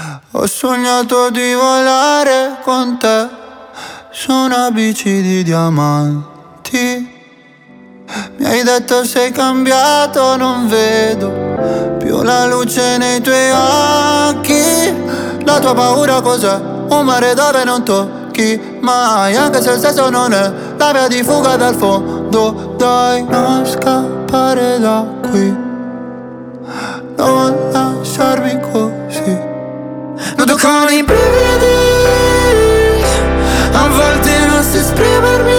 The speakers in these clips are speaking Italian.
Ho sognato di volare con te su una bici di diamanti. Mi hai detto sei cambiato, non vedo più la luce nei tuoi occhi. La tua paura cos'è? Un mare dove non tocchi mai, anche se il senso non è la via di fuga dal fondo. Dai, non scappare da qui, non lasciarmi così. Noto come i brividi, a volte non so esprimermi.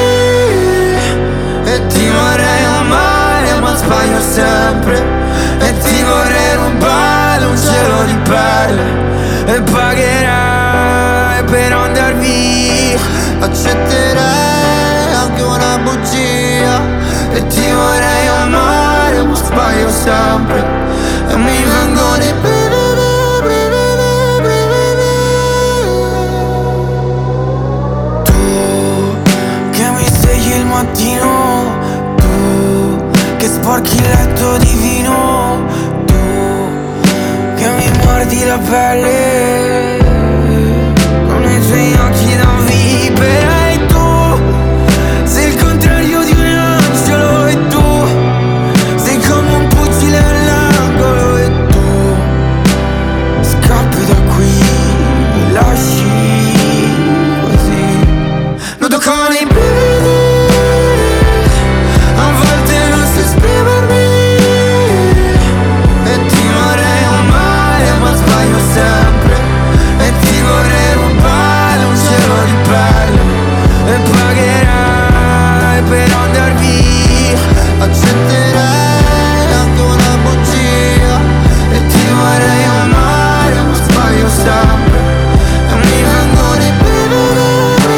E ti vorrei amare ma sbaglio sempre. E ti vorrei rubare un cielo di perle. E pagherai per andar via. Accetterei anche una bugia. E ti vorrei amare ma sbaglio sempre. E mi vengono i brividi. Mattino, tu che sporchi il letto di vino, tu che mi mordi la pelle con i tuoi occhi da vipera. E tu sei il contrario di un angelo. E tu sei come un pugile all'angolo. E tu scappi da qui, mi lasci così. Noto come i brividi, sempre. E ti vorrei rubare un cielo di perle. E pagherai per andar via. Accetterei anche una bugia. E ti vorrei amare ma sbaglio sempre. E mi vengono i brividi.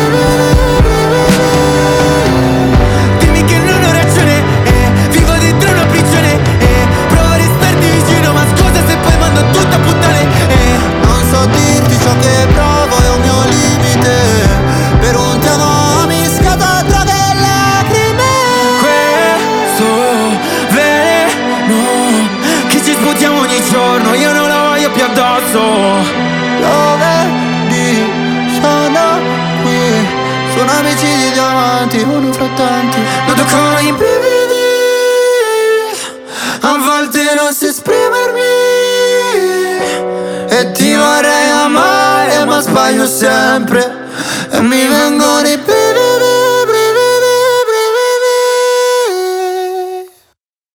Dimmi che non ho ragione, vivo dentro una prigione. Provo a restarti vicino, ma scusa se poi mando tutto a puttane. Non so dirti ciò che provo, è un mio limite. Per un te amo mi scata droghe e lacrime. Questo veleno che ci sputiamo ogni giorno, io non lo voglio più addosso. Lo vedi, sono qui, sono amici di diamanti, uno fra tanti. Noto come i brividi, a volte non so esprimermi. E ti vorrei amare ma sbaglio sempre. E mi vengono